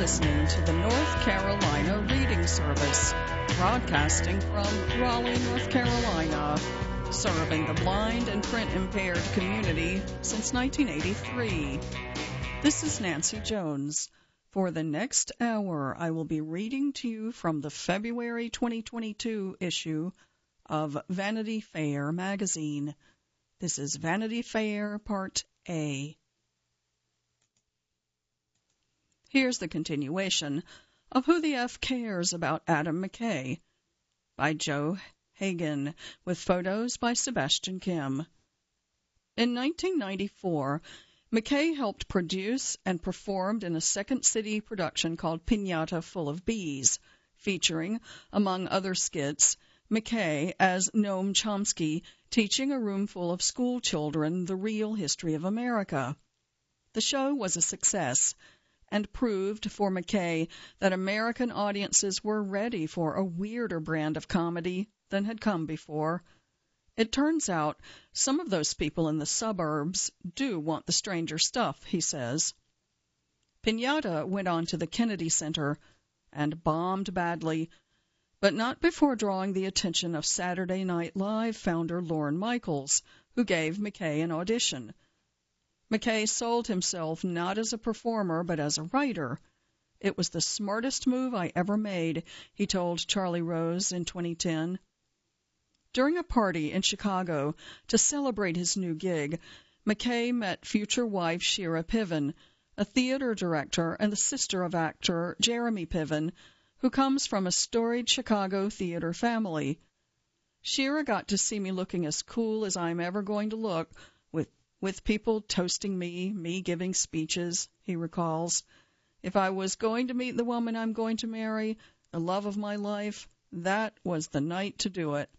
listening to the North Carolina Reading Service, broadcasting from Raleigh, North Carolina, serving the blind and print-impaired community since 1983. This is Nancy Jones. For the next hour, I will be reading to you from the February 2022 issue of Vanity Fair magazine. This is Vanity Fair Part A. Here's the continuation of Who the F Cares About Adam McKay by Joe Hagan, with photos by Sebastian Kim. In 1994, McKay helped produce and performed in a Second City production called Pinata Full of Bees, featuring, among other skits, McKay as Noam Chomsky teaching a room full of school children the real history of America. The show was a success and proved for McKay that American audiences were ready for a weirder brand of comedy than had come before. It turns out some of those people in the suburbs do want the stranger stuff, he says. Pinata went on to the Kennedy Center and bombed badly, but not before drawing the attention of Saturday Night Live founder Lorne Michaels, who gave McKay an audition. McKay sold himself not as a performer but as a writer. It was the smartest move I ever made, he told Charlie Rose in 2010. During a party in Chicago to celebrate his new gig, McKay met future wife Shira Piven, a theater director and the sister of actor Jeremy Piven, who comes from a storied Chicago theater family. Shira got to see me looking as cool as I'm ever going to look, with people toasting me giving speeches, he recalls. If I was going to meet the woman I'm going to marry, the love of my life, that was the night to do it.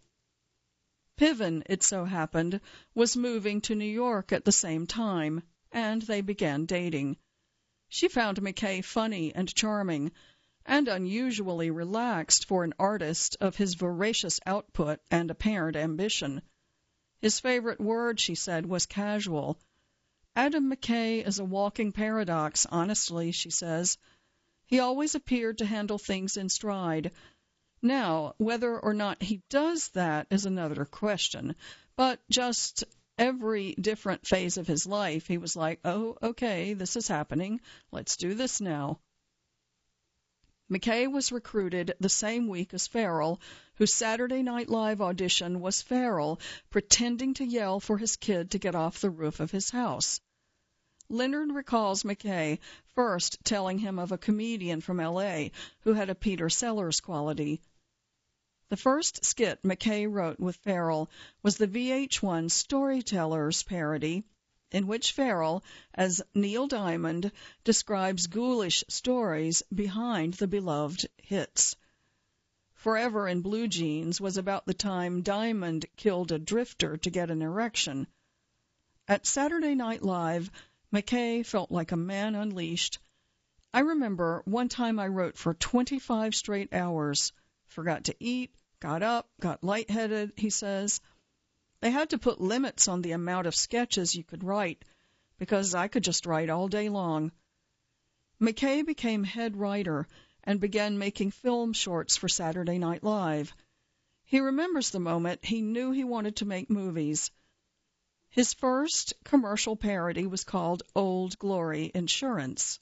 Piven, it so happened, was moving to New York at the same time, and they began dating. She found McKay funny and charming, and unusually relaxed for an artist of his voracious output and apparent ambition. His favorite word, she said, was casual. Adam McKay is a walking paradox, honestly, she says. He always appeared to handle things in stride. Now, whether or not he does that is another question, but just every different phase of his life, he was like, oh, okay, this is happening. Let's do this now. McKay was recruited the same week as Ferrell, whose Saturday Night Live audition was Ferrell pretending to yell for his kid to get off the roof of his house. Leonard recalls McKay first telling him of a comedian from L.A. who had a Peter Sellers quality. The first skit McKay wrote with Ferrell was the VH1 Storytellers parody, in which Ferrell, as Neil Diamond, describes ghoulish stories behind the beloved hits. Forever in Blue Jeans was about the time Diamond killed a drifter to get an erection. At Saturday Night Live, McKay felt like a man unleashed. I remember one time I wrote for 25 straight hours, forgot to eat, got up, got lightheaded, he says. They had to put limits on the amount of sketches you could write, because I could just write all day long. McKay became head writer and began making film shorts for Saturday Night Live. He remembers the moment he knew he wanted to make movies. His first commercial parody was called Old Glory Insurance.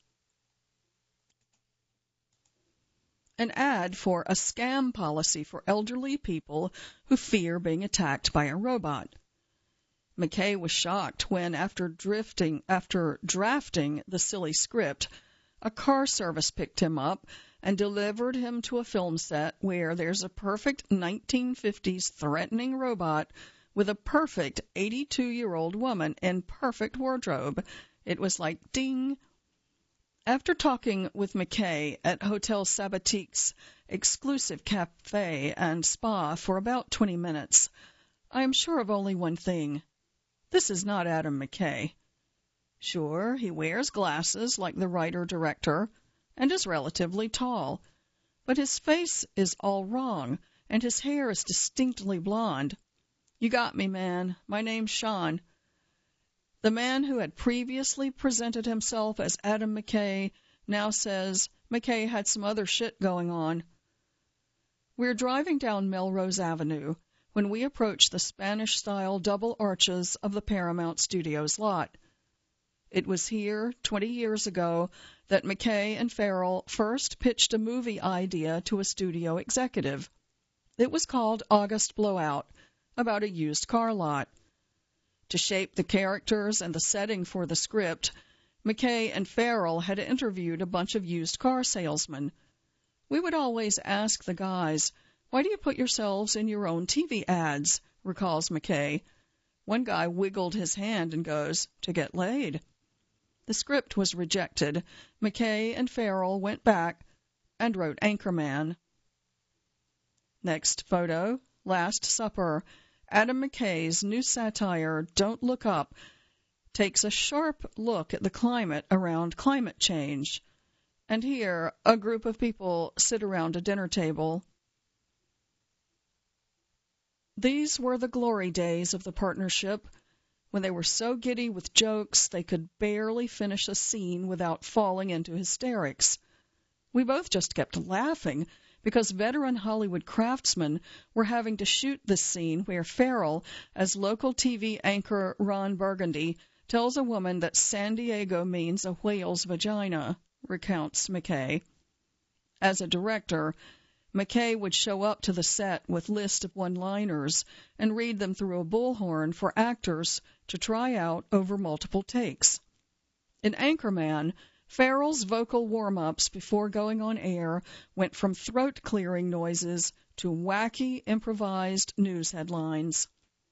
An ad for a scam policy for elderly people who fear being attacked by a robot. McKay was shocked when, after drafting the silly script, a car service picked him up and delivered him to a film set where there's a perfect 1950s threatening robot with a perfect 82-year-old woman in perfect wardrobe. It was like, ding. After talking with McKay at Hotel Sabatique's exclusive cafe and spa for about 20 minutes, I am sure of only one thing. This is not Adam McKay. Sure, he wears glasses like the writer-director and is relatively tall, but his face is all wrong and his hair is distinctly blonde. You got me, man. My name's Sean. The man who had previously presented himself as Adam McKay now says McKay had some other shit going on. We're driving down Melrose Avenue when we approach the Spanish-style double arches of the Paramount Studios lot. It was here, 20 years ago, that McKay and Farrell first pitched a movie idea to a studio executive. It was called August Blowout, about a used car lot. To shape the characters and the setting for the script, McKay and Farrell had interviewed a bunch of used car salesmen. We would always ask the guys, "Why do you put yourselves in your own TV ads?" recalls McKay. One guy wiggled his hand and goes, "To get laid." The script was rejected. McKay and Farrell went back and wrote Anchorman. Next photo, Last Supper. Adam McKay's new satire, Don't Look Up, takes a sharp look at the climate around climate change. And here, a group of people sit around a dinner table. These were the glory days of the partnership, when they were so giddy with jokes they could barely finish a scene without falling into hysterics. We both just kept laughing because veteran Hollywood craftsmen were having to shoot this scene where Farrell, as local TV anchor Ron Burgundy, tells a woman that San Diego means a whale's vagina, recounts McKay. As a director, McKay would show up to the set with lists of one-liners and read them through a bullhorn for actors to try out over multiple takes. In Anchorman, Farrell's vocal warm-ups before going on air went from throat-clearing noises to wacky, improvised news headlines.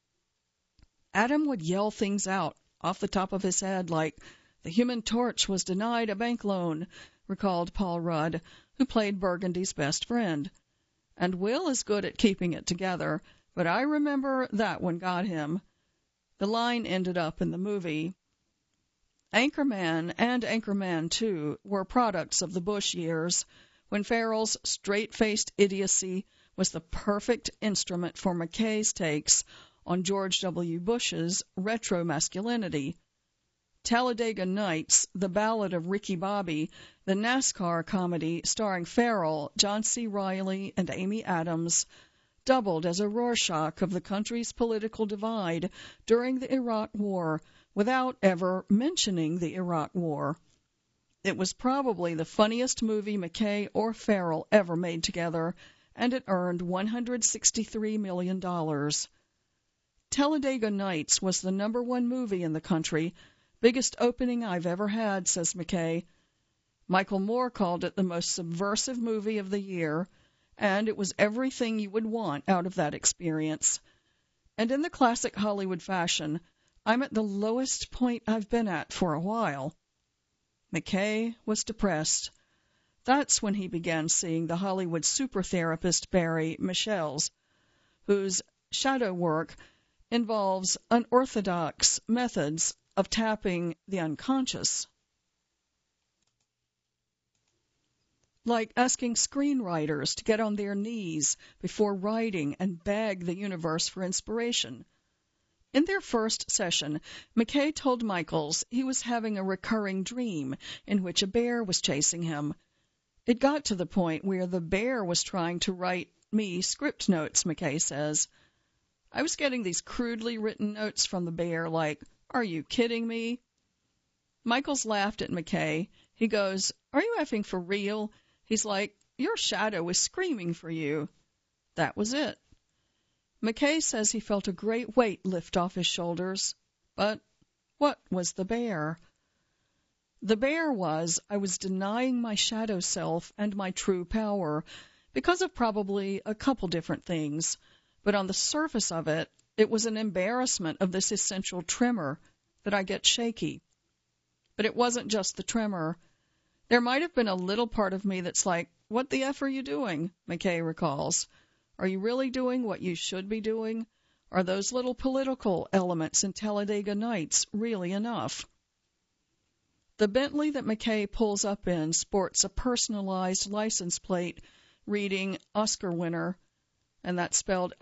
Adam would yell things out off the top of his head like, "The Human Torch was denied a bank loan," recalled Paul Rudd, who played Burgundy's best friend. And Will is good at keeping it together, but I remember that one got him. The line ended up in the movie. Anchorman and Anchorman 2 were products of the Bush years, when Farrell's straight-faced idiocy was the perfect instrument for McKay's takes on George W. Bush's retro-masculinity. Talladega Nights, The Ballad of Ricky Bobby, the NASCAR comedy starring Farrell, John C. Reilly, and Amy Adams, doubled as a Rorschach of the country's political divide during the Iraq War, without ever mentioning the Iraq War. It was probably the funniest movie McKay or Farrell ever made together, and it earned $163 million. Talladega Nights was the #1 movie in the country, biggest opening I've ever had, says McKay. Michael Moore called it the most subversive movie of the year, and it was everything you would want out of that experience. And in the classic Hollywood fashion, I'm at the lowest point I've been at for a while. McKay was depressed. That's when he began seeing the Hollywood super-therapist Barry Michels, whose shadow work involves unorthodox methods of tapping the unconscious, like asking screenwriters to get on their knees before writing and beg the universe for inspiration. In their first session, McKay told Michaels he was having a recurring dream in which a bear was chasing him. It got to the point where the bear was trying to write me script notes, McKay says. I was getting these crudely written notes from the bear like, "Are you kidding me?" Michaels laughed at McKay. He goes, "Are you effing for real?" He's like, "Your shadow is screaming for you." That was it. McKay says he felt a great weight lift off his shoulders. But what was the bear? The bear was I was denying my shadow self and my true power because of probably a couple different things. But on the surface of it, it was an embarrassment of this essential tremor that I get shaky. But it wasn't just the tremor. There might have been a little part of me that's like, "What the F are you doing?" McKay recalls. Are you really doing what you should be doing? Are those little political elements in Talladega Nights really enough? The Bentley that McKay pulls up in sports a personalized license plate reading Oscar winner, and that's spelled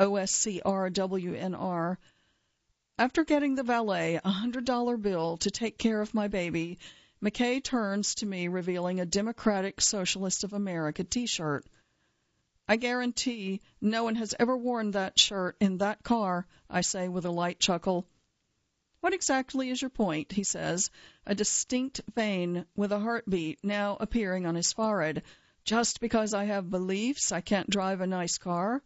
OSCRWNR. After getting the valet a $100 bill to take care of my baby, McKay turns to me revealing a Democratic Socialist of America t-shirt. I guarantee no one has ever worn that shirt in that car, I say with a light chuckle. What exactly is your point, he says, a distinct vein with a heartbeat now appearing on his forehead. Just because I have beliefs, I can't drive a nice car?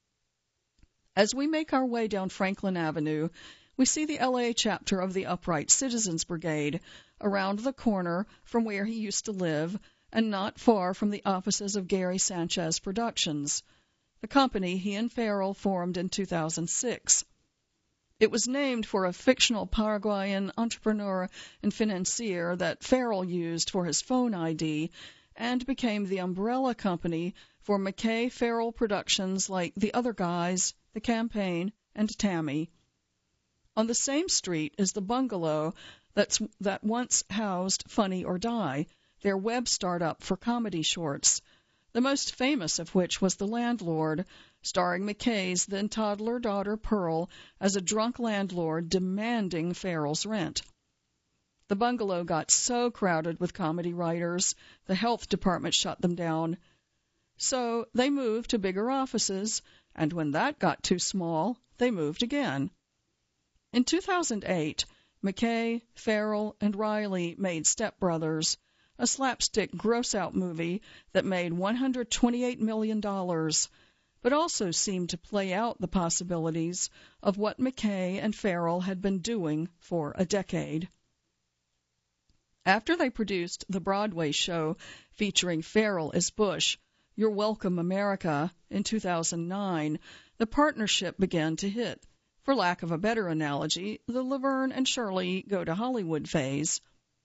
As we make our way down Franklin Avenue, we see the L.A. chapter of the Upright Citizens Brigade around the corner from where he used to live and not far from the offices of Gary Sanchez Productions, the company he and Farrell formed in 2006. It was named for a fictional Paraguayan entrepreneur and financier that Farrell used for his phone ID and became the umbrella company for McKay Farrell Productions like The Other Guys, The Campaign, and Tammy. On the same street is the bungalow that once housed Funny or Die, their web startup for comedy shorts, the most famous of which was The Landlord, starring McKay's then-toddler daughter Pearl as a drunk landlord demanding Farrell's rent. The bungalow got so crowded with comedy writers, the health department shut them down. So they moved to bigger offices, and when that got too small, they moved again. In 2008, McKay, Farrell, and Riley made Step Brothers, a slapstick gross-out movie that made $128 million, but also seemed to play out the possibilities of what McKay and Farrell had been doing for a decade. After they produced the Broadway show featuring Farrell as Bush, You're Welcome, America, in 2009, the partnership began to hit. For lack of a better analogy, the Laverne and Shirley go to Hollywood phase.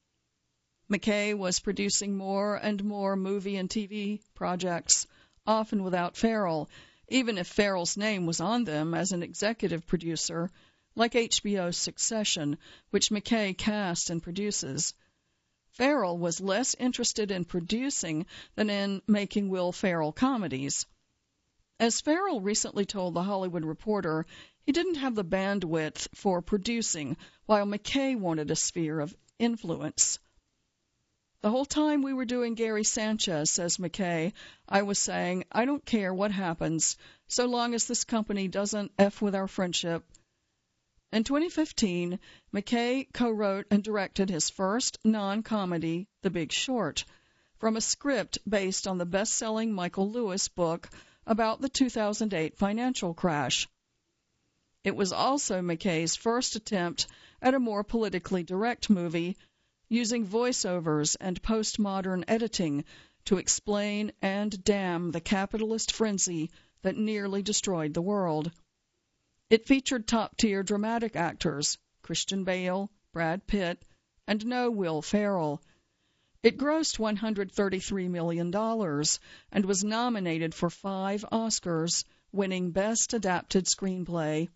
McKay was producing more and more movie and TV projects, often without Farrell, even if Farrell's name was on them as an executive producer, like HBO's Succession, which McKay casts and produces. Farrell was less interested in producing than in making Will Ferrell comedies. As Farrell recently told The Hollywood Reporter, he didn't have the bandwidth for producing, while McKay wanted a sphere of influence. The whole time we were doing Gary Sanchez, says McKay, I was saying, I don't care what happens, so long as this company doesn't F with our friendship. In 2015, McKay co-wrote and directed his first non-comedy, The Big Short, from a script based on the best-selling Michael Lewis book about the 2008 financial crash. It was also McKay's first attempt at a more politically direct movie, using voiceovers and postmodern editing to explain and damn the capitalist frenzy that nearly destroyed the world. It featured top-tier dramatic actors, Christian Bale, Brad Pitt, and no Will Ferrell. It grossed $133 million and was nominated for 5 Oscars, winning Best Adapted Screenplay.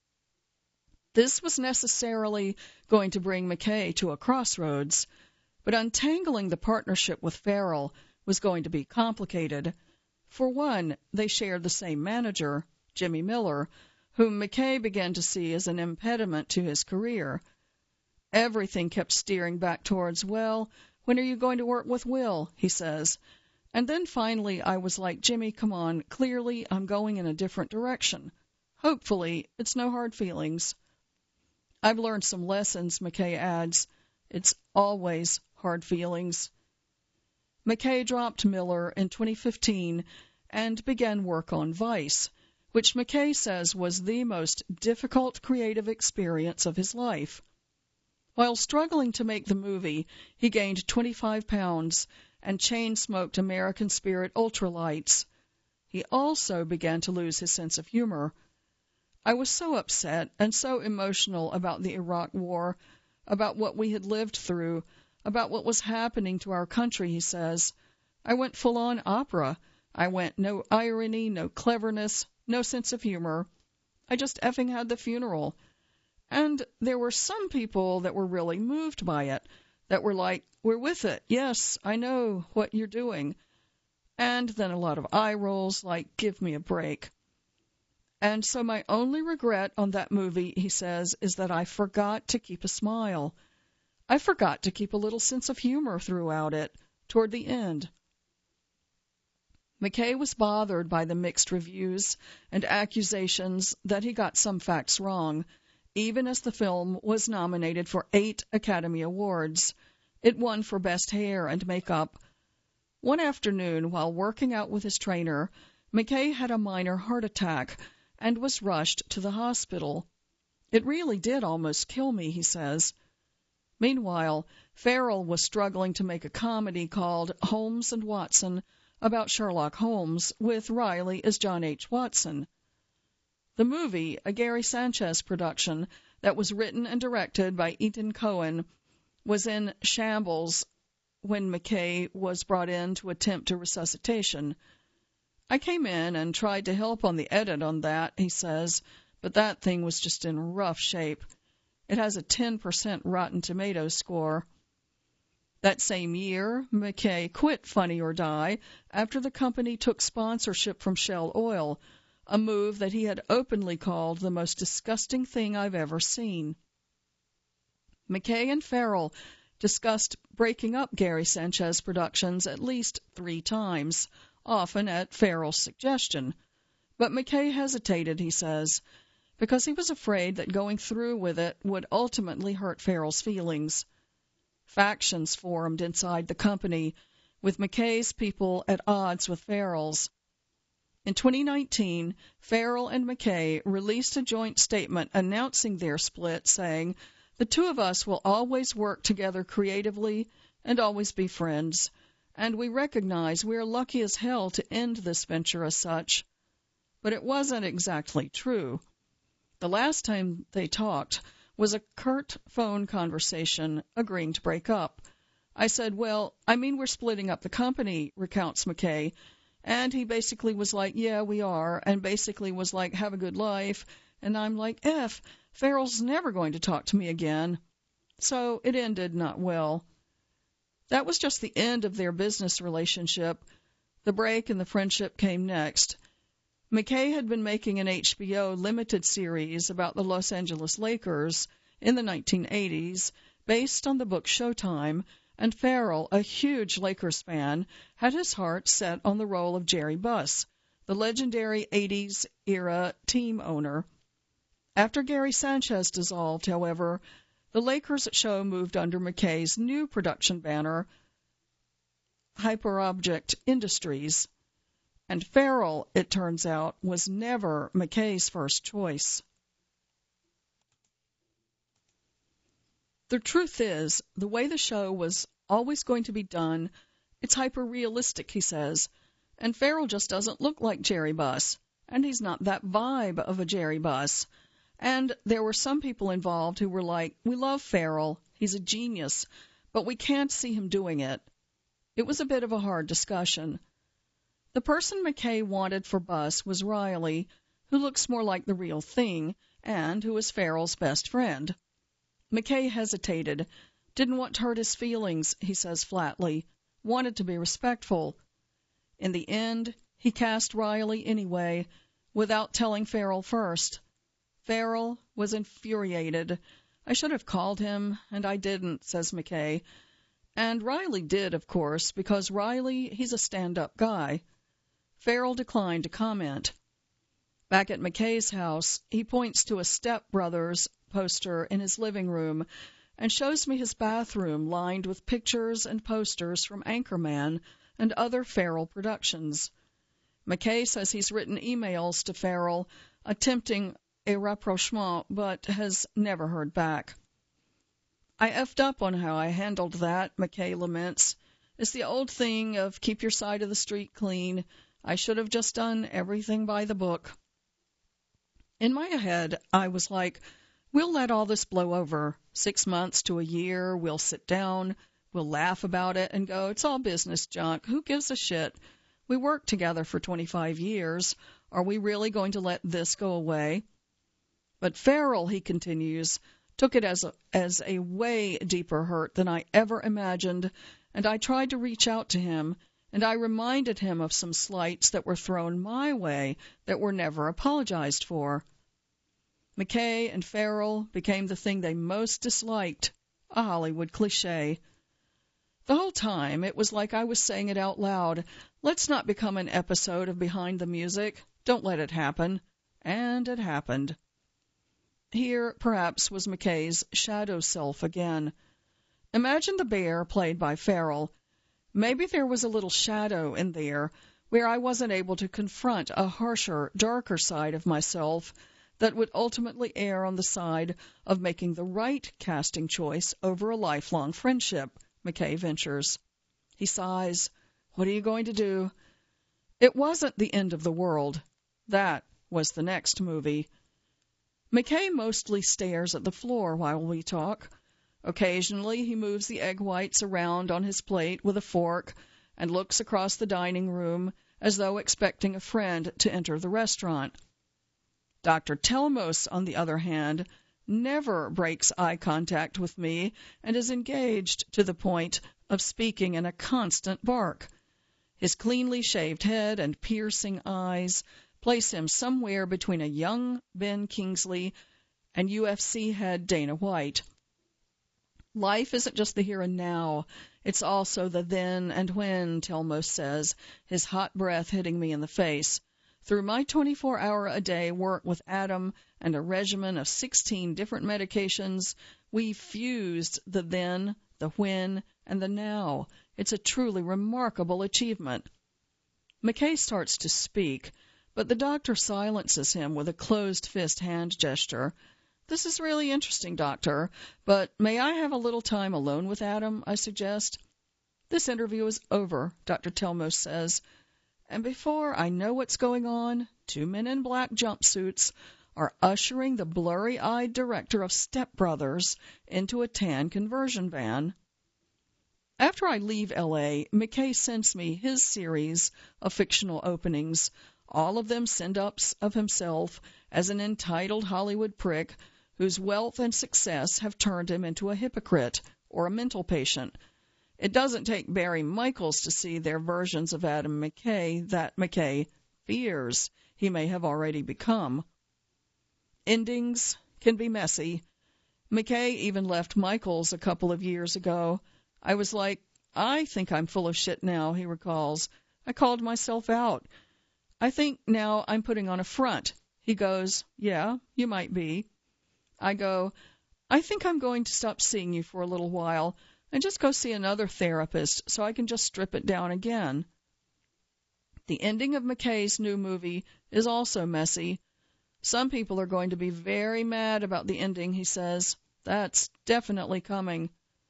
This was necessarily going to bring McKay to a crossroads, but untangling the partnership with Farrell was going to be complicated. For one, they shared the same manager, Jimmy Miller, whom McKay began to see as an impediment to his career. Everything kept steering back towards, well, when are you going to work with Will, he says. And then finally I was like, Jimmy, come on, clearly I'm going in a different direction. Hopefully it's no hard feelings. I've learned some lessons, McKay adds. It's always hard feelings. McKay dropped Miller in 2015 and began work on Vice, which McKay says was the most difficult creative experience of his life. While struggling to make the movie, he gained 25 pounds and chain-smoked American Spirit ultralights. He also began to lose his sense of humor. I was so upset and so emotional about the Iraq War, about what we had lived through, about what was happening to our country, he says. I went full-on opera. I went no irony, no cleverness, no sense of humor. I just effing had the funeral. And there were some people that were really moved by it, that were like, we're with it. Yes, I know what you're doing. And then a lot of eye rolls like, give me a break. And so my only regret on that movie, he says, is that I forgot to keep a smile. I forgot to keep a little sense of humor throughout it, toward the end. McKay was bothered by the mixed reviews and accusations that he got some facts wrong, even as the film was nominated for 8 Academy Awards. It won for Best Hair and Makeup. One afternoon, while working out with his trainer, McKay had a minor heart attack and was rushed to the hospital. It really did almost kill me, he says. Meanwhile, Farrell was struggling to make a comedy called Holmes and Watson about Sherlock Holmes, with Riley as John H. Watson. The movie, a Gary Sanchez production that was written and directed by Ethan Coen, was in shambles when McKay was brought in to attempt a resuscitation. I came in and tried to help on the edit on that, he says, but that thing was just in rough shape. It has a 10% Rotten Tomatoes score. That same year, McKay quit Funny or Die after the company took sponsorship from Shell Oil, a move that he had openly called the most disgusting thing I've ever seen. McKay and Farrell discussed breaking up Gary Sanchez Productions at least 3 times, often at Farrell's suggestion. But McKay hesitated, he says, because he was afraid that going through with it would ultimately hurt Farrell's feelings. Factions formed inside the company, with McKay's people at odds with Farrell's. In 2019, Farrell and McKay released a joint statement announcing their split, saying, "The two of us will always work together creatively and always be friends, and we recognize we are lucky as hell to end this venture as such." But it wasn't exactly true. The last time they talked was a curt phone conversation agreeing to break up. I said, "Well, I mean we're splitting up the company," recounts McKay, and he basically was like, "Yeah, we are," and basically was like, "Have a good life," and I'm like, Farrell's never going to talk to me again. So it ended not well. That was just the end of their business relationship. The break and the friendship came next. McKay had been making an HBO limited series about the Los Angeles Lakers in the 1980s, based on the book Showtime, and Farrell, a huge Lakers fan, had his heart set on the role of Jerry Buss, the legendary 80s-era team owner. After Gary Sanchez dissolved, however, the Lakers show moved under McKay's new production banner, Hyperobject Industries. And Farrell, it turns out, was never McKay's first choice. The truth is, the way the show was always going to be done, it's hyper-realistic, he says, and Farrell just doesn't look like Jerry Buss, and he's not that vibe of a Jerry Buss. And there were some people involved who were like, "We love Farrell, he's a genius, but we can't see him doing it." It was a bit of a hard discussion. The person McKay wanted for Buss was Riley, who looks more like the real thing, and who is Farrell's best friend. McKay hesitated, didn't want to hurt his feelings, he says flatly, wanted to be respectful. In the end, he cast Riley anyway, without telling Farrell first. Farrell was infuriated. "I should have called him, and I didn't," says McKay. And Riley did, of course, because Riley, he's a stand-up guy. Farrell declined to comment. Back at McKay's house, he points to a Step Brothers poster in his living room and shows me his bathroom lined with pictures and posters from Anchorman and other Farrell productions. McKay says he's written emails to Farrell attempting a rapprochement, but has never heard back. "I effed up on how I handled that," McKay laments. "It's the old thing of keep your side of the street clean. I should have just done everything by the book." In my head, I was like, we'll let all this blow over. 6 months to a year, we'll sit down, we'll laugh about it and go, it's all business junk. Who gives a shit? We worked together for 25 years. Are we really going to let this go away? But Farrell, he continues, took it as a way deeper hurt than I ever imagined, and I tried to reach out to him, and I reminded him of some slights that were thrown my way that were never apologized for. McKay and Farrell became the thing they most disliked a Hollywood cliché. The whole time, it was like I was saying it out loud. Let's not become an episode of Behind the Music. Don't let it happen. And it happened. Here, perhaps, was McKay's shadow self again. Imagine the bear played by Farrell. Maybe there was a little shadow in there where I wasn't able to confront a harsher, darker side of myself that would ultimately err on the side of making the right casting choice over a lifelong friendship, McKay ventures. He sighs. What are you going to do? It wasn't the end of the world. That was the next movie. McKay mostly stares at the floor while we talk. Occasionally he moves the egg whites around on his plate with a fork and looks across the dining room as though expecting a friend to enter the restaurant. Dr. Telmos, on the other hand, never breaks eye contact with me and is engaged to the point of speaking in a constant bark. His cleanly shaved head and piercing eyes place him somewhere between a young Ben Kingsley and UFC head Dana White. Life isn't just the here and now. It's also the then and when, Telmos says, his hot breath hitting me in the face. Through my 24-hour-a-day work with Adam and a regimen of 16 different medications, we fused the then, the when, and the now. It's a truly remarkable achievement. McKay starts to speak, but the doctor silences him with a closed-fist hand gesture. This is really interesting, Doctor, but may I have a little time alone with Adam, I suggest? This interview is over, Dr. Telmos says, and before I know what's going on, 2 men in black jumpsuits are ushering the blurry-eyed director of Step Brothers into a tan conversion van. After I leave L.A., McKay sends me his series of fictional openings, all of them send-ups of himself as an entitled Hollywood prick whose wealth and success have turned him into a hypocrite or a mental patient. It doesn't take Barry Michaels to see their versions of Adam McKay that McKay fears he may have already become. Endings can be messy. McKay even left Michaels a couple of years ago. I was like, I think I'm full of shit now, he recalls. I called myself out. I think now I'm putting on a front. He goes, yeah, you might be. I go, I think I'm going to stop seeing you for a little while and just go see another therapist so I can just strip it down again. The ending of McKay's new movie is also messy. Some people are going to be very mad about the ending, he says. That's definitely coming.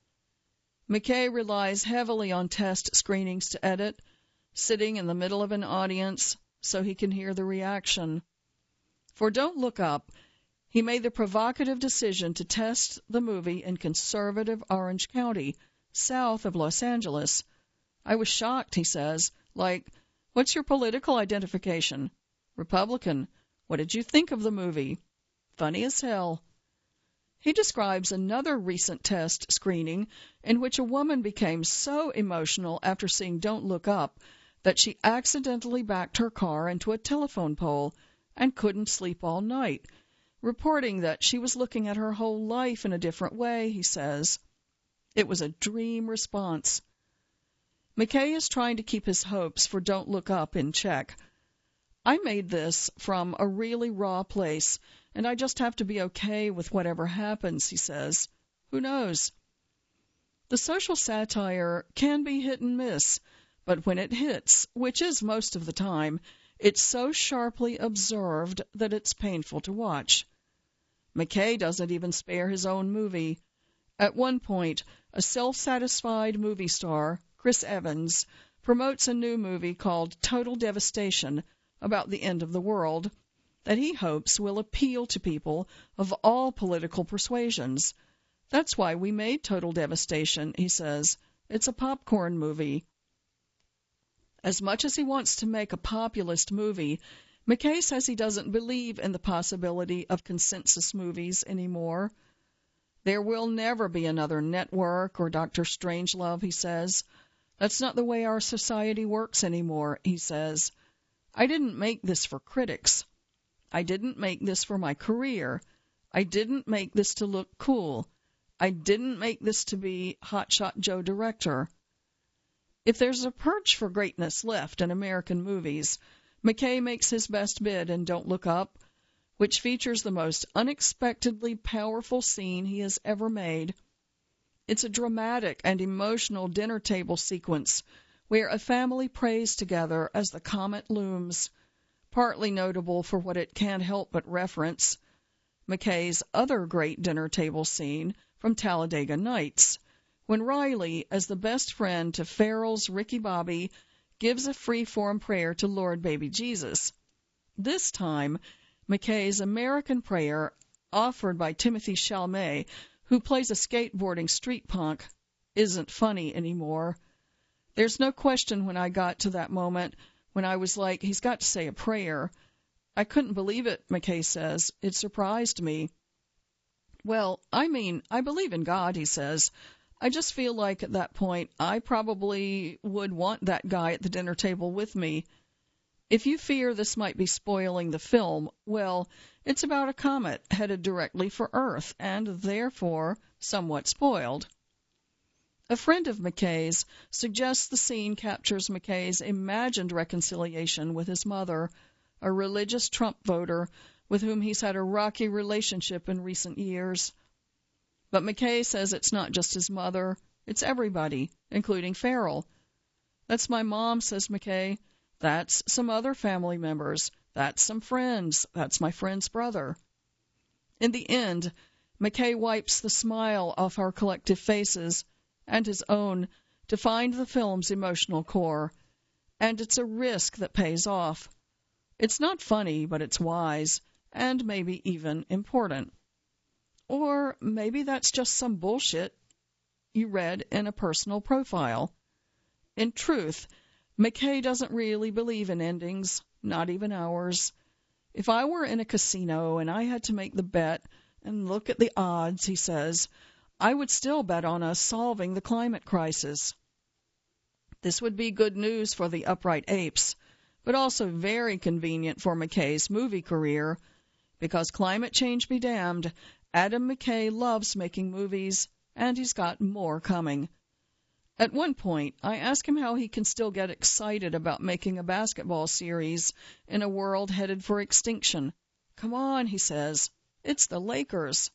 McKay relies heavily on test screenings to edit, sitting in the middle of an audience so he can hear the reaction. For Don't Look Up, he made the provocative decision to test the movie in conservative Orange County, south of Los Angeles. I was shocked, he says, like, what's your political identification? Republican. What did you think of the movie? Funny as hell. He describes another recent test screening in which a woman became so emotional after seeing Don't Look Up that she accidentally backed her car into a telephone pole and couldn't sleep all night, reporting that she was looking at her whole life in a different way, he says. It was a dream response. McKay is trying to keep his hopes for Don't Look Up in check. I made this from a really raw place, and I just have to be okay with whatever happens, he says. Who knows? The social satire can be hit and miss, but when it hits, which is most of the time, it's so sharply observed that it's painful to watch. McKay doesn't even spare his own movie. At one point, a self-satisfied movie star, Chris Evans, promotes a new movie called Total Devastation about the end of the world that he hopes will appeal to people of all political persuasions. That's why we made Total Devastation, he says. It's a popcorn movie. As much as he wants to make a populist movie, McKay says he doesn't believe in the possibility of consensus movies anymore. There will never be another Network or Dr. Strangelove, he says. That's not the way our society works anymore, he says. I didn't make this for critics. I didn't make this for my career. I didn't make this to look cool. I didn't make this to be Hotshot Joe director. If there's a perch for greatness left in American movies, McKay makes his best bid in Don't Look Up, which features the most unexpectedly powerful scene he has ever made. It's a dramatic and emotional dinner table sequence where a family prays together as the comet looms, partly notable for what it can't help but reference McKay's other great dinner table scene from Talladega Nights, when Riley, as the best friend to Farrell's Ricky Bobby, gives a free-form prayer to Lord Baby Jesus. This time, McKay's American prayer, offered by Timothy Chalamet, who plays a skateboarding street punk, isn't funny anymore. There's no question when I got to that moment when I was like, he's got to say a prayer. I couldn't believe it, McKay says. It surprised me. Well, I mean, I believe in God, he says. I just feel like at that point I probably would want that guy at the dinner table with me. If you fear this might be spoiling the film, well, it's about a comet headed directly for Earth and, therefore, somewhat spoiled. A friend of McKay's suggests the scene captures McKay's imagined reconciliation with his mother, a religious Trump voter with whom he's had a rocky relationship in recent years. But McKay says it's not just his mother, it's everybody, including Farrell. That's my mom, says McKay. That's some other family members. That's some friends. That's my friend's brother. In the end, McKay wipes the smile off our collective faces and his own to find the film's emotional core. And it's a risk that pays off. It's not funny, but it's wise, and maybe even important. Or maybe that's just some bullshit you read in a personal profile. In truth, McKay doesn't really believe in endings, not even ours. If I were in a casino and I had to make the bet and look at the odds, he says, I would still bet on us solving the climate crisis. This would be good news for the Upright Apes, but also very convenient for McKay's movie career, because climate change be damned, Adam McKay loves making movies, and he's got more coming. At one point, I ask him how he can still get excited about making a basketball series in a world headed for extinction. Come on, he says, it's the Lakers.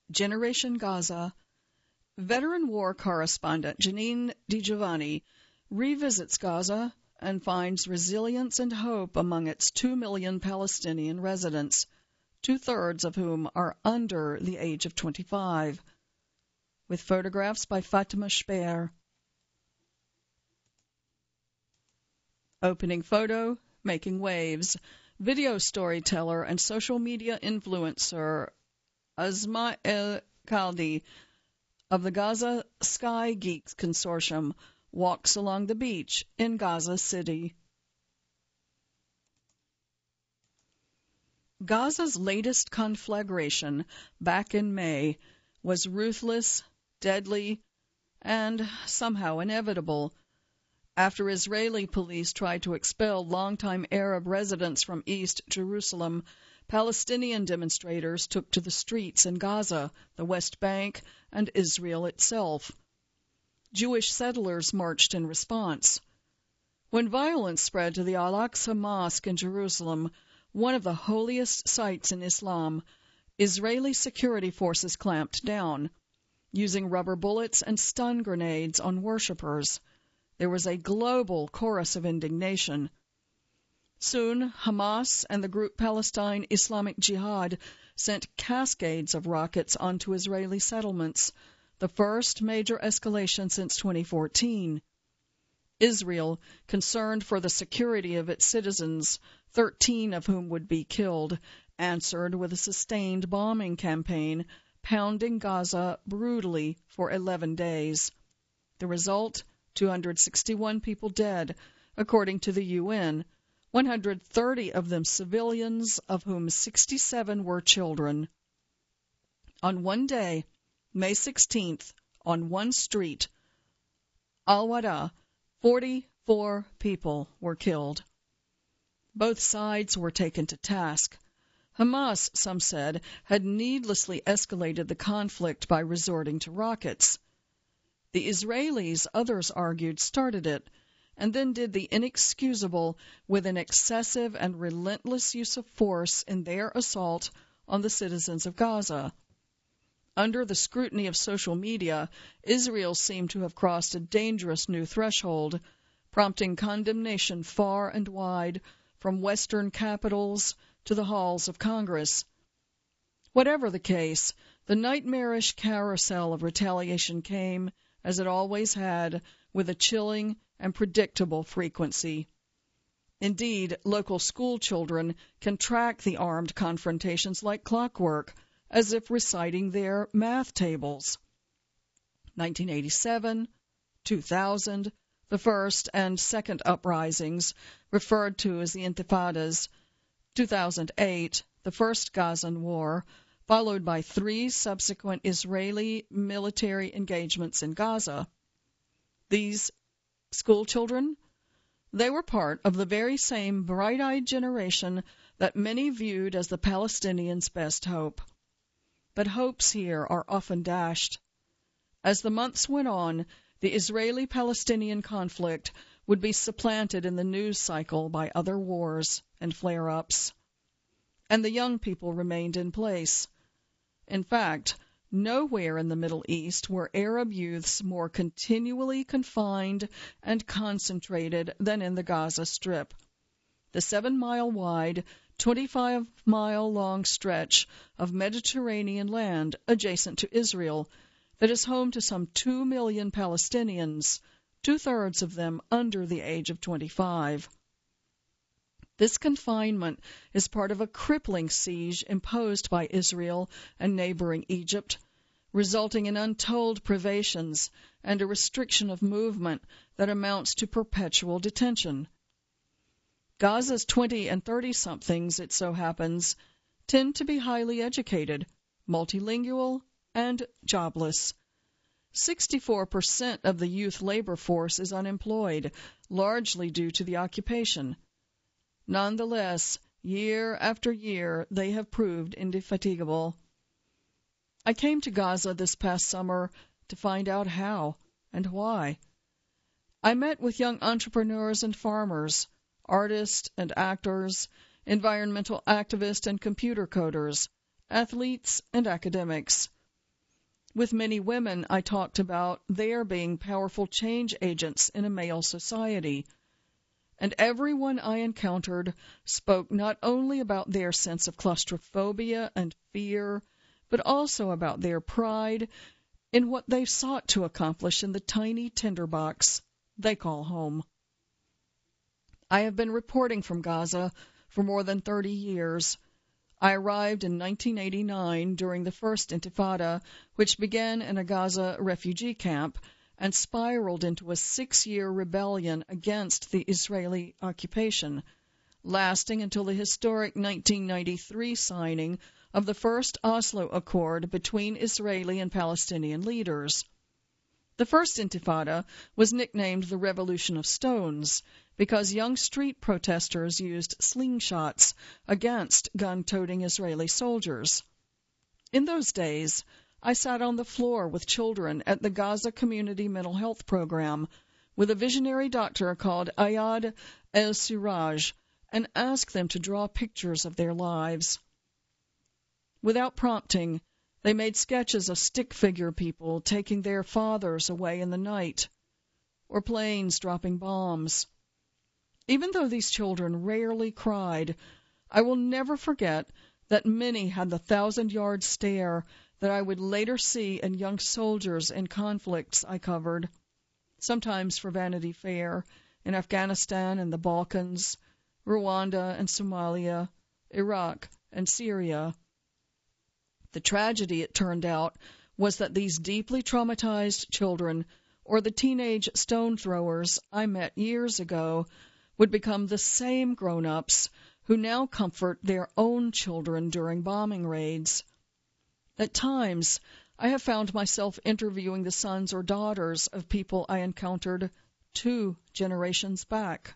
Generation Gaza, veteran war correspondent Janine DiGiovanni revisits Gaza and finds resilience and hope among its 2 million Palestinian residents, 2/3 of whom are under the age of 25. With photographs by Fatima Speer. Opening photo, making waves. Video storyteller and social media influencer Asma El Khaldi of the Gaza Sky Geeks Consortium walks along the beach in Gaza City. Gaza's latest conflagration back in May was ruthless, deadly, and somehow inevitable. After Israeli police tried to expel longtime Arab residents from East Jerusalem, Palestinian demonstrators took to the streets in Gaza, the West Bank, and Israel itself. Jewish settlers marched in response. When violence spread to the Al-Aqsa Mosque in Jerusalem, one of the holiest sites in Islam, Israeli security forces clamped down, using rubber bullets and stun grenades on worshippers. There was a global chorus of indignation. Soon, Hamas and the group Palestine Islamic Jihad sent cascades of rockets onto Israeli settlements, the first major escalation since 2014. Israel, concerned for the security of its citizens, 13 of whom would be killed, answered with a sustained bombing campaign, pounding Gaza brutally for 11 days. The result, 261 people dead, according to the UN, 130 of them civilians, of whom 67 were children. On one day, May 16th, on one street, Al-Wada, 44 people were killed. Both sides were taken to task. Hamas, some said, had needlessly escalated the conflict by resorting to rockets. The Israelis, others argued, started it, and then did the inexcusable with an excessive and relentless use of force in their assault on the citizens of Gaza. Under the scrutiny of social media, Israel seemed to have crossed a dangerous new threshold, prompting condemnation far and wide, from Western capitals to the halls of Congress. Whatever the case, the nightmarish carousel of retaliation came, as it always had, with a chilling and predictable frequency. Indeed, local school children can track the armed confrontations like clockwork, as if reciting their math tables. 1987, 2000, the first and second uprisings, referred to as the Intifadas, 2008, the first Gazan war, followed by 3 subsequent Israeli military engagements in Gaza. These schoolchildren, they were part of the very same bright-eyed generation that many viewed as the Palestinians' best hope. But hopes here are often dashed. As the months went on, the Israeli-Palestinian conflict would be supplanted in the news cycle by other wars and flare-ups. And the young people remained in place. In fact, nowhere in the Middle East were Arab youths more continually confined and concentrated than in the Gaza Strip. The 7-mile-wide, 25-mile-long stretch of Mediterranean land adjacent to Israel that is home to some 2 million Palestinians, 2/3 of them under the age of 25. This confinement is part of a crippling siege imposed by Israel and neighboring Egypt, resulting in untold privations and a restriction of movement that amounts to perpetual detention. Gaza's 20 and 30-somethings, it so happens, tend to be highly educated, multilingual, and jobless. 64% of the youth labor force is unemployed, largely due to the occupation. Nonetheless, year after year, they have proved indefatigable. I came to Gaza this past summer to find out how and why. I met with young entrepreneurs and farmers, artists and actors, environmental activists and computer coders, athletes and academics. With many women, I talked about their being powerful change agents in a male society. And everyone I encountered spoke not only about their sense of claustrophobia and fear, but also about their pride in what they've sought to accomplish in the tiny tinderbox they call home. I have been reporting from Gaza for more than 30 years. I arrived in 1989 during the first Intifada, which began in a Gaza refugee camp and spiraled into a 6-year rebellion against the Israeli occupation, lasting until the historic 1993 signing of the first Oslo Accord between Israeli and Palestinian leaders. The first Intifada was nicknamed the Revolution of Stones because young street protesters used slingshots against gun-toting Israeli soldiers. In those days, I sat on the floor with children at the Gaza Community Mental Health Program with a visionary doctor called Ayad El-Siraj and asked them to draw pictures of their lives. Without prompting, they made sketches of stick figure people taking their fathers away in the night, or planes dropping bombs. Even though these children rarely cried, I will never forget that many had the 1,000-yard stare that I would later see in young soldiers in conflicts I covered, sometimes for Vanity Fair, in Afghanistan and the Balkans, Rwanda and Somalia, Iraq and Syria. The tragedy, it turned out, was that these deeply traumatized children, or the teenage stone throwers I met years ago, would become the same grown-ups who now comfort their own children during bombing raids. At times, I have found myself interviewing the sons or daughters of people I encountered 2 generations back.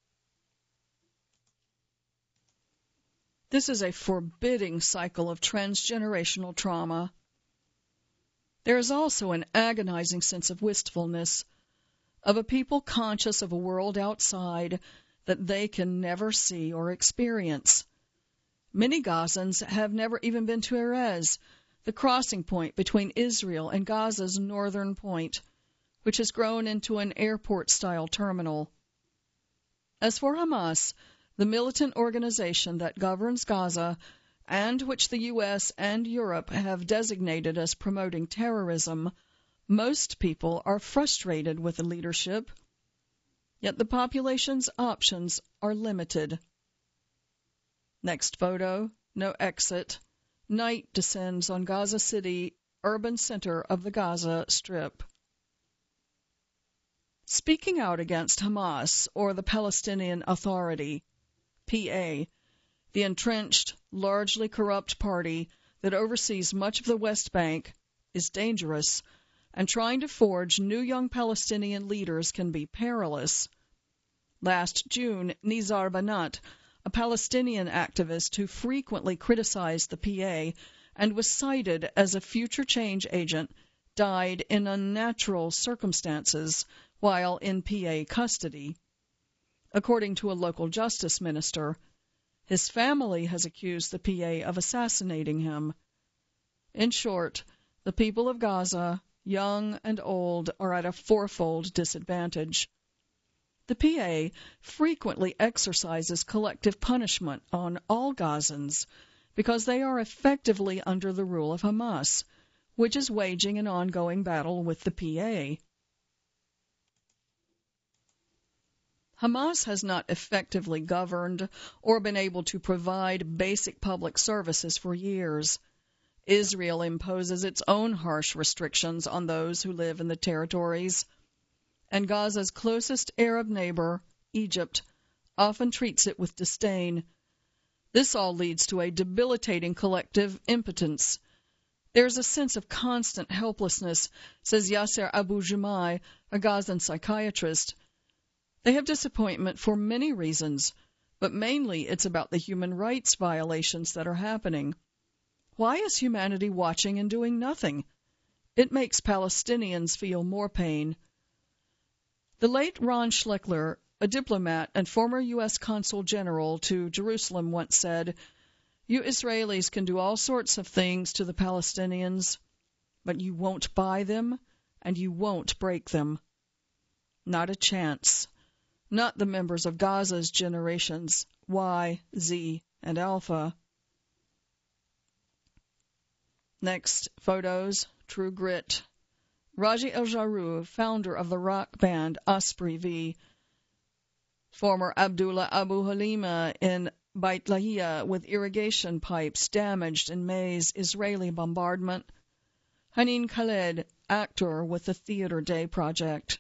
This is a forbidding cycle of transgenerational trauma. There is also an agonizing sense of wistfulness, of a people conscious of a world outside that they can never see or experience. Many Gazans have never even been to Erez, the crossing point between Israel and Gaza's northern point, which has grown into an airport-style terminal. As for Hamas, the militant organization that governs Gaza, and which the U.S. and Europe have designated as promoting terrorism, most people are frustrated with the leadership. Yet the population's options are limited. Next photo, no exit. Night descends on Gaza City, urban center of the Gaza Strip. Speaking out against Hamas, or the Palestinian Authority, PA, the entrenched, largely corrupt party that oversees much of the West Bank, is dangerous, and trying to forge new young Palestinian leaders can be perilous. Last June, Nizar Banat, a Palestinian activist who frequently criticized the PA and was cited as a future change agent, died in unnatural circumstances while in PA custody. According to a local justice minister, his family has accused the PA of assassinating him. In short, the people of Gaza, young and old, are at a fourfold disadvantage. The PA frequently exercises collective punishment on all Gazans because they are effectively under the rule of Hamas, which is waging an ongoing battle with the PA. Hamas has not effectively governed or been able to provide basic public services for years. Israel imposes its own harsh restrictions on those who live in the territories, and Gaza's closest Arab neighbor, Egypt, often treats it with disdain. This all leads to a debilitating collective impotence. There's a sense of constant helplessness, says Yasser Abu Jumai, a Gazan psychiatrist. They have disappointment for many reasons, but mainly it's about the human rights violations that are happening. Why is humanity watching and doing nothing? It makes Palestinians feel more pain. The late Ron Schleckler, a diplomat and former U.S. Consul General to Jerusalem, once said, "You Israelis can do all sorts of things to the Palestinians, But you won't buy them, and you won't break them. Not a chance. Not the members of Gaza's generations, Y, Z, and Alpha. Next, photos, True Grit. Raji El Jarrou, founder of the rock band Osprey V. Former Abdullah Abu Halima in Beit Lahia with irrigation pipes damaged in May's Israeli bombardment. Hanin Khaled, actor with the Theater Day Project.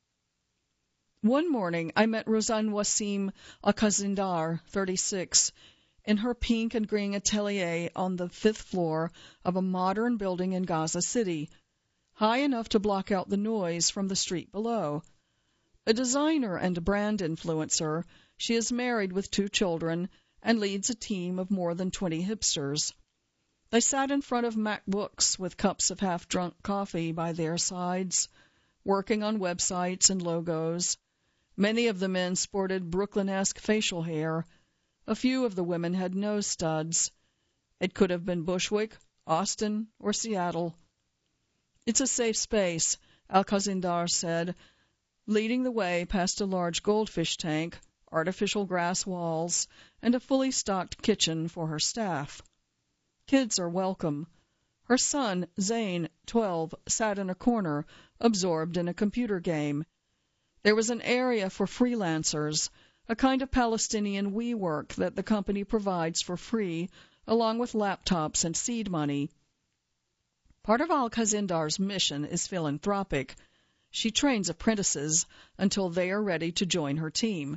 One morning, I met Rosanne Wassim Alkazindar, 36, in her pink and green atelier on the 5th floor of a modern building in Gaza City, high enough to block out the noise from the street below. A designer and brand influencer, she is married with 2 children and leads a team of more than 20 hipsters. They sat in front of MacBooks with cups of half-drunk coffee by their sides, working on websites and logos. Many of the men sported Brooklyn-esque facial hair. A few of the women had nose studs. It could have been Bushwick, Austin, or Seattle. It's a safe space, Alkazindar said, leading the way past a large goldfish tank, artificial grass walls, and a fully stocked kitchen for her staff. Kids are welcome. Her son, Zayn, 12, sat in a corner, absorbed in a computer game. There was an area for freelancers, a kind of Palestinian WeWork that the company provides for free, along with laptops and seed money. Part of Alkazindar's mission is philanthropic. She trains apprentices until they are ready to join her team.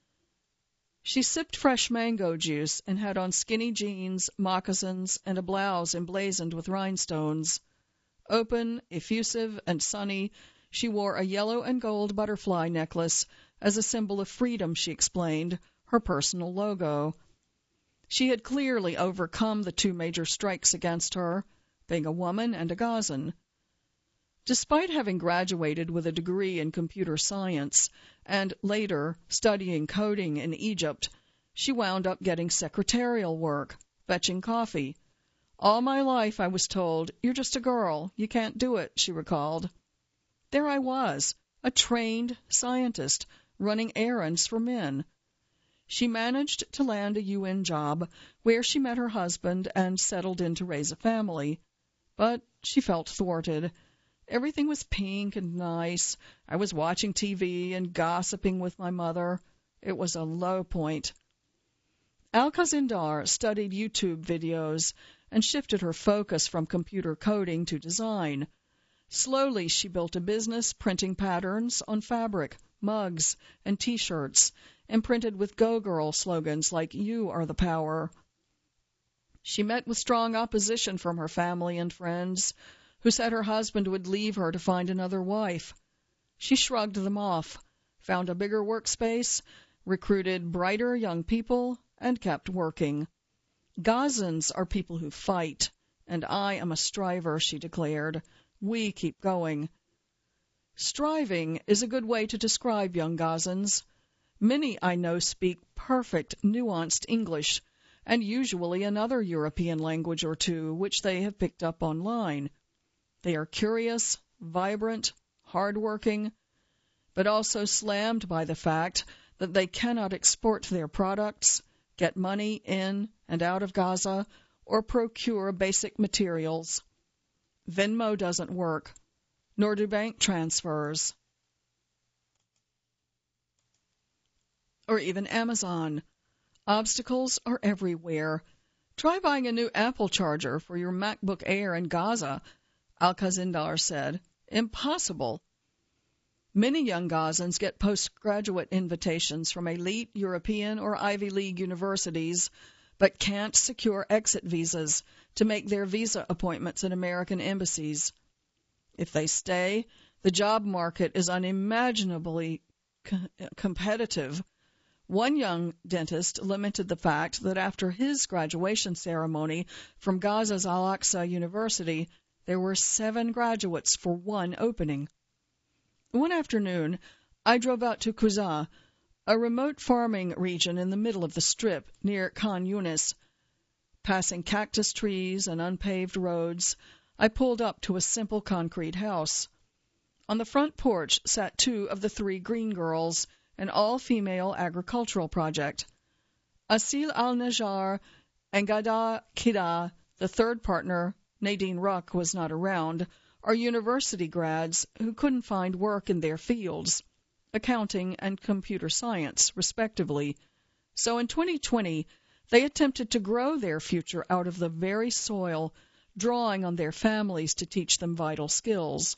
She sipped fresh mango juice and had on skinny jeans, moccasins, and a blouse emblazoned with rhinestones. Open, effusive, and sunny, she wore a yellow and gold butterfly necklace as a symbol of freedom, she explained, her personal logo. She had clearly overcome the 2 major strikes against her, being a woman and a Gazan. Despite having graduated with a degree in computer science and later studying coding in Egypt, she wound up getting secretarial work, fetching coffee. All my life I was told, "You're just a girl, you can't do it," she recalled. There I was, a trained scientist, running errands for men. She managed to land a UN job where she met her husband and settled in to raise a family. But she felt thwarted. Everything was pink and nice. I was watching TV and gossiping with my mother. It was a low point. Alkazindar studied YouTube videos and shifted her focus from computer coding to design. Slowly, she built a business printing patterns on fabric, mugs, and T-shirts, imprinted with Go Girl slogans like "You are the power." She met with strong opposition from her family and friends, who said her husband would leave her to find another wife. She shrugged them off, found a bigger workspace, recruited brighter young people, and kept working. Gazans are people who fight, and I am a striver, she declared. We keep going. Striving is a good way to describe young Gazans. Many I know speak perfect, nuanced English, and usually another European language or 2 which they have picked up online. They are curious, vibrant, hardworking, but also slammed by the fact that they cannot export their products, get money in and out of Gaza, or procure basic materials. Venmo doesn't work, nor do bank transfers. Or even Amazon. Obstacles are everywhere. Try buying a new Apple charger for your MacBook Air in Gaza, Alkazindar said. Impossible. Many young Gazans get postgraduate invitations from elite European or Ivy League universities, but can't secure exit visas to make their visa appointments at American embassies. If they stay, the job market is unimaginably competitive. One young dentist lamented the fact that after his graduation ceremony from Gaza's Al-Aqsa University, there were 7 graduates for 1 opening. One afternoon, I drove out to Quza, a remote farming region in the middle of the Strip near Khan Yunis. Passing cactus trees and unpaved roads, I pulled up to a simple concrete house. On the front porch sat 2 of the 3 Green Girls, an all-female agricultural project. Asil al-Najjar and Ghada Kida, the third partner, Nadine Ruck, was not around, are university grads who couldn't find work in their fields, accounting and computer science, respectively. So in 2020, they attempted to grow their future out of the very soil, drawing on their families to teach them vital skills.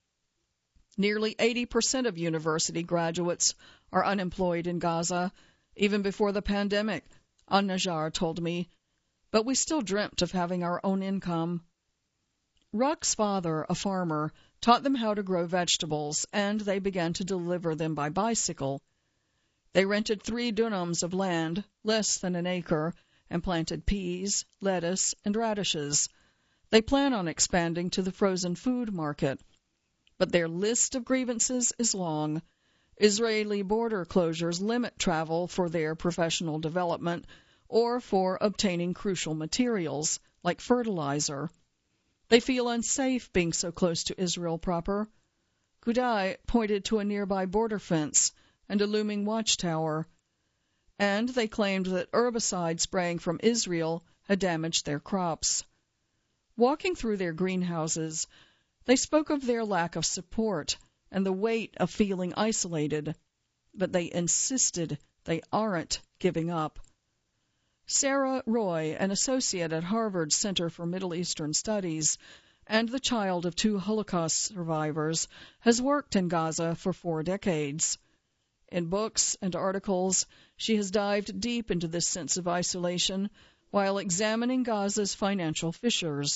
Nearly 80% of university graduates are unemployed in Gaza, even before the pandemic, al-Najjar told me, but we still dreamt of having our own income. Ruck's father, a farmer, taught them how to grow vegetables, and they began to deliver them by bicycle. They rented 3 dunams of land, less than an acre, and planted peas, lettuce, and radishes. They plan on expanding to the frozen food market. But their list of grievances is long. Israeli border closures limit travel for their professional development or for obtaining crucial materials, like fertilizer. They feel unsafe being so close to Israel proper. Gudai pointed to a nearby border fence and a looming watchtower, and they claimed that herbicide spraying from Israel had damaged their crops. Walking through their greenhouses, they spoke of their lack of support and the weight of feeling isolated, but they insisted they aren't giving up. Sarah Roy, an associate at Harvard's Center for Middle Eastern Studies and the child of 2 Holocaust survivors, has worked in Gaza for 4 decades. In books and articles, she has dived deep into this sense of isolation while examining Gaza's financial fissures.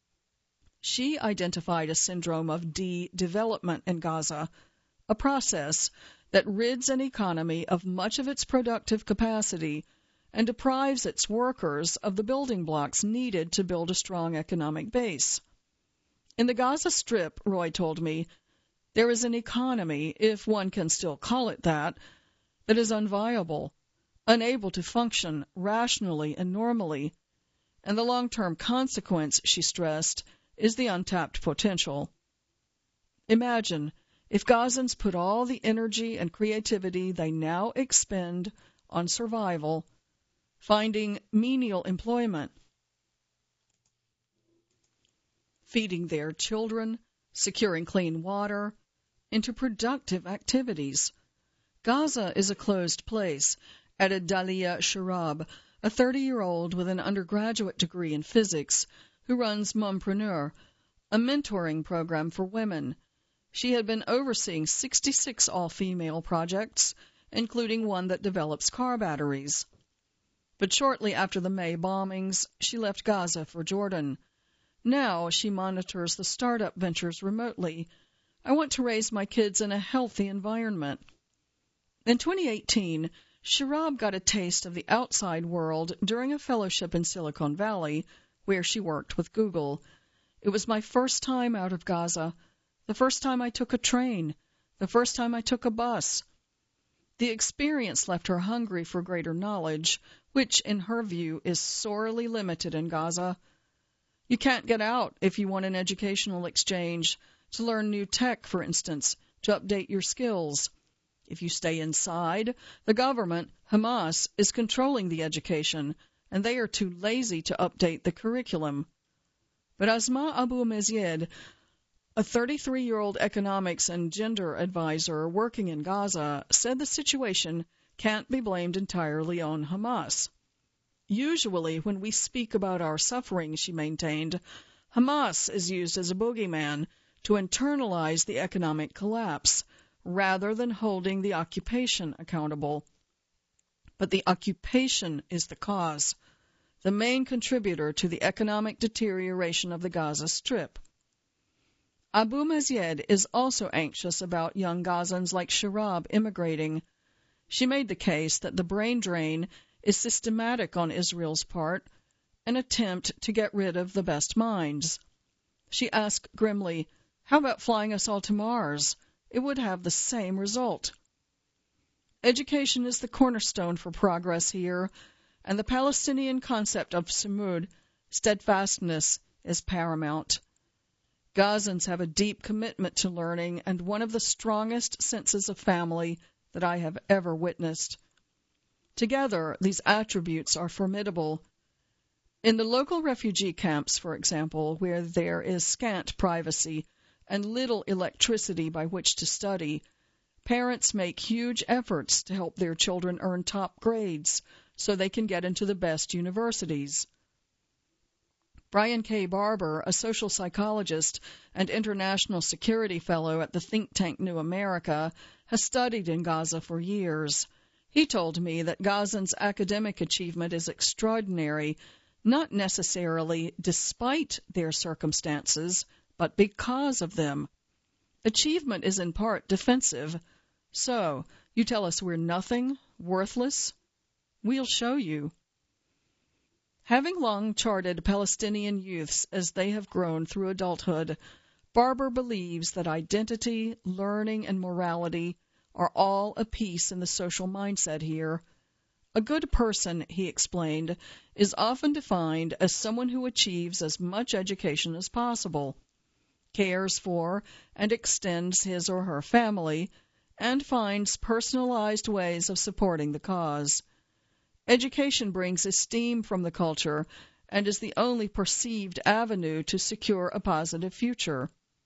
She identified a syndrome of de-development in Gaza, a process that rids an economy of much of its productive capacity and deprives its workers of the building blocks needed to build a strong economic base. In the Gaza Strip, Roy told me, there is an economy, if one can still call it that is unviable, unable to function rationally and normally, and the long-term consequence, she stressed, is the untapped potential. Imagine if Gazans put all the energy and creativity they now expend on survival, finding menial employment, feeding their children, securing clean water, into productive activities. Gaza is a closed place, added Dalia Sharab, a 30-year-old with an undergraduate degree in physics, who runs Mompreneur, a mentoring program for women. She had been overseeing 66 all-female projects, including one that develops car batteries. But shortly after the May bombings, she left Gaza for Jordan. Now she monitors the startup ventures remotely. I want to raise my kids in a healthy environment. In 2018, Sharab got a taste of the outside world during a fellowship in Silicon Valley, where she worked with Google. It was my first time out of Gaza, the first time I took a train, the first time I took a bus. The experience left her hungry for greater knowledge, which, in her view, is sorely limited in Gaza. You can't get out if you want an educational exchange, to learn new tech, for instance, to update your skills. If you stay inside, the government, Hamas, is controlling the education, and they are too lazy to update the curriculum. But Asma Abu Mezyed, a 33-year-old economics and gender advisor working in Gaza, said the situation can't be blamed entirely on Hamas. Usually, when we speak about our suffering, she maintained, Hamas is used as a boogeyman to internalize the economic collapse, rather than holding the occupation accountable. But the occupation is the cause, the main contributor to the economic deterioration of the Gaza Strip. Abu Mezyed is also anxious about young Gazans like Sharab immigrating. She made the case that the brain drain is systematic on Israel's part, an attempt to get rid of the best minds. She asked grimly, how about flying us all to Mars? It would have the same result. Education is the cornerstone for progress here, and the Palestinian concept of sumud, steadfastness, is paramount. Gazans have a deep commitment to learning and one of the strongest senses of family that I have ever witnessed. Together, these attributes are formidable. In the local refugee camps, for example, where there is scant privacy and little electricity by which to study, parents make huge efforts to help their children earn top grades so they can get into the best universities. Brian K. Barber, a social psychologist and international security fellow at the think tank New America, has studied in Gaza for years. He told me that Gazans' academic achievement is extraordinary, not necessarily despite their circumstances, but because of them. Achievement is in part defensive. So, you tell us we're nothing, worthless? We'll show you. Having long charted Palestinian youths as they have grown through adulthood, Barber believes that identity, learning, and morality are all a piece in the social mindset here. A good person, he explained, is often defined as someone who achieves as much education as possible, cares for and extends his or her family, and finds personalized ways of supporting the cause. Education brings esteem from the culture and is the only perceived avenue to secure a positive future.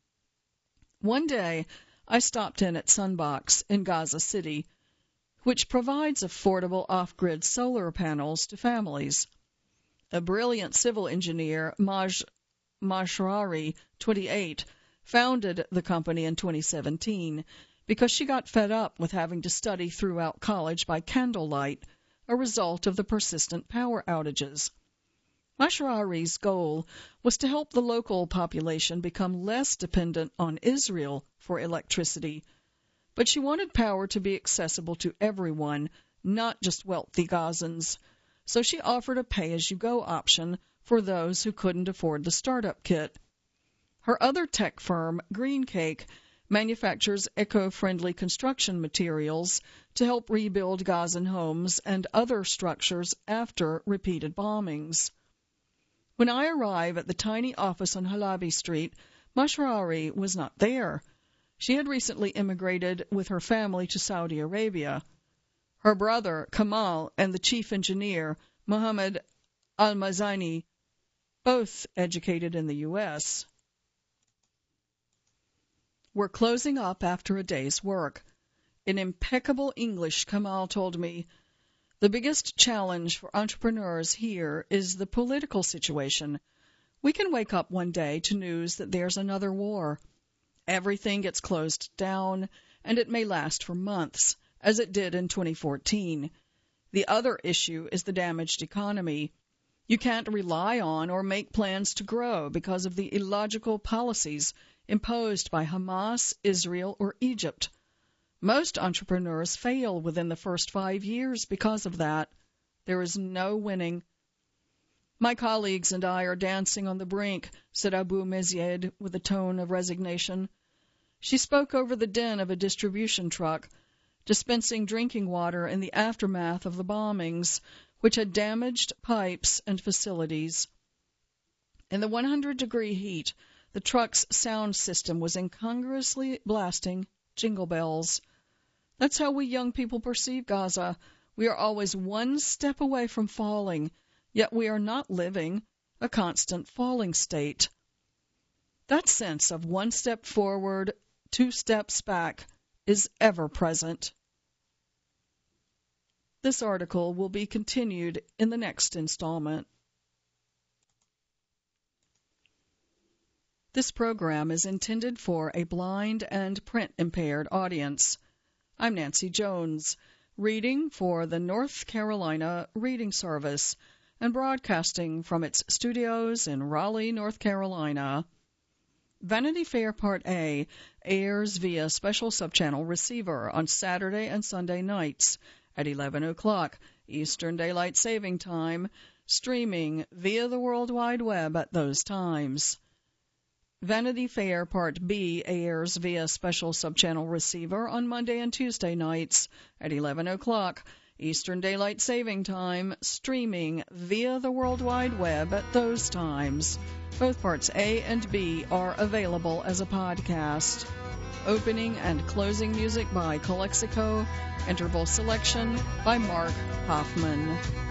One day, I stopped in at Sunbox in Gaza City, which provides affordable off-grid solar panels to families. A brilliant civil engineer, Mashrari, 28, founded the company in 2017 because she got fed up with having to study throughout college by candlelight, a result of the persistent power outages. Mashrari's goal was to help the local population become less dependent on Israel for electricity, but she wanted power to be accessible to everyone, not just wealthy Gazans, so she offered a pay-as-you-go option for those who couldn't afford the startup kit. Her other tech firm, Greencake, manufactures eco-friendly construction materials to help rebuild Gazan homes and other structures after repeated bombings. When I arrive at the tiny office on Halabi Street, Mashrari was not there. She had recently immigrated with her family to Saudi Arabia. Her brother, Kamal, and the chief engineer, Mohammed Al-Mazani, both educated in the U.S., were closing up after a day's work. In impeccable English, Kamal told me, "The biggest challenge for entrepreneurs here is the political situation. We can wake up one day to news that there's another war. Everything gets closed down, and it may last for months, as it did in 2014. The other issue is the damaged economy. You can't rely on or make plans to grow because of the illogical policies imposed by Hamas, Israel, or Egypt. Most entrepreneurs fail within the first 5 years because of that. There is no winning." "My colleagues and I are dancing on the brink," said Abu Mezied with a tone of resignation. She spoke over the din of a distribution truck, dispensing drinking water in the aftermath of the bombings, which had damaged pipes and facilities. In the 100-degree heat, the truck's sound system was incongruously blasting jingle bells. That's how we young people perceive Gaza. We are always one step away from falling, yet we are not living a constant falling state. That sense of one step forward, 2 steps back is ever present. This article will be continued in the next installment. This program is intended for a blind and print-impaired audience. I'm Nancy Jones, reading for the North Carolina Reading Service and broadcasting from its studios in Raleigh, North Carolina. Vanity Fair Part A airs via special subchannel receiver on Saturday and Sunday nights at 11 o'clock Eastern Daylight Saving Time, streaming via the World Wide Web at those times. Vanity Fair Part B airs via special subchannel receiver on Monday and Tuesday nights at 11 o'clock Eastern Daylight Saving Time, streaming via the World Wide Web at those times. Both parts A and B are available as a podcast. Opening and closing music by Calexico. Interval selection by Mark Hoffman.